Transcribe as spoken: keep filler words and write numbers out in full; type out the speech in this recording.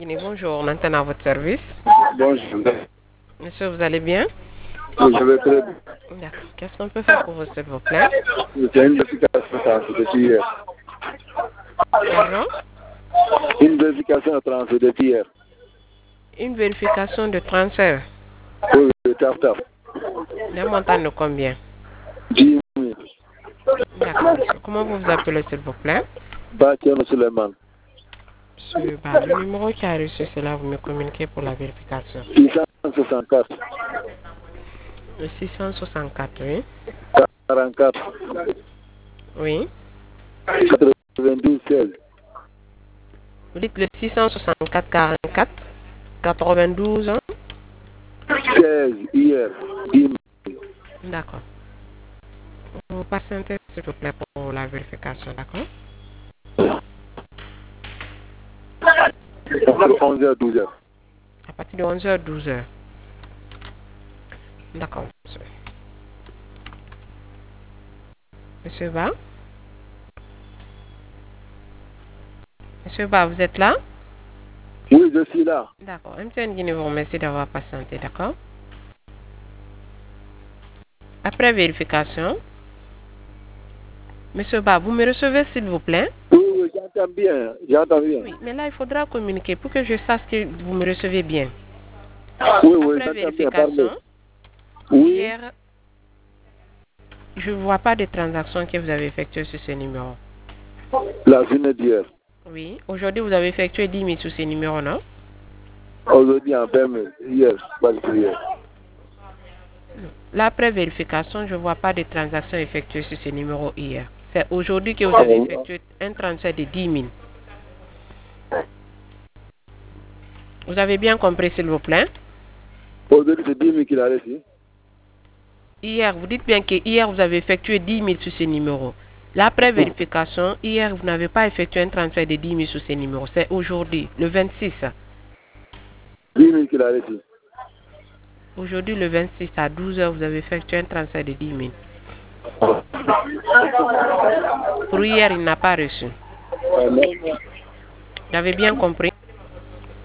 Bonjour, maintenant à votre service. Bonjour. Monsieur, vous allez bien? Oui, je vais très bien. D'accord. Qu'est-ce qu'on peut faire pour vous, s'il vous plaît? C'est une vérification à transfert depuis hier. Pardon? Une vérification à transfert depuis hier. Une vérification de transfert. Oui, oui, tap tap. Le montant de combien? dix mille. D'accord, monsieur. Comment vous vous appelez, s'il vous plaît? Batiano Suleiman. Monsieur, bah, le numéro qui a reçu cela, vous me communiquez pour la vérification. six cent soixante-quatre. Le six cent soixante-quatre, oui. quarante-quatre. Oui. quatre-vingt-douze seize. Vous dites le six cent soixante-quatre quarante-quatre quatre-vingt-douze, hein? seize hier. dix mille. D'accord. Vous patientez, s'il vous plaît, pour la vérification, d'accord? onze heures douze heures. À partir de onze heures douze heures. D'accord, monsieur. Monsieur Ba? Monsieur Ba, vous êtes là? Oui, je suis là. D'accord. M T N Guinée vous remercie d'avoir patienté, d'accord? Après vérification, Monsieur Ba, vous me recevez, s'il vous plaît? Oui, oui, j'entends bien. J'entends bien. Oui, mais là, il faudra communiquer pour que je sache que vous me recevez bien. Oui, oui, Après j'entends bien. vérification, Parlez. Oui. hier, je ne vois pas de transaction que vous avez effectuées sur ce numéro. La journée d'hier. Oui. Aujourd'hui, vous avez effectué dix mille sur ce numéro, non? Aujourd'hui en vingt mille. Hier, pas du tout hier. Là, après vérification, je ne vois pas de transaction effectuée sur ce numéro hier. C'est aujourd'hui que vous avez effectué un transfert de dix mille. Vous avez bien compris, s'il vous plaît? Aujourd'hui, c'est dix mille qu'il a reçu. Hier, vous dites bien que hier, vous avez effectué dix mille sur ce numéro. Là, après vérification, hier, vous n'avez pas effectué un transfert de dix mille sur ce numéro. C'est aujourd'hui, le vingt-six. dix mille qu'il a reçu. Aujourd'hui, le vingt-six à douze heures, vous avez effectué un transfert de dix mille. Pour hier, il n'a pas reçu. Vous avez bien compris?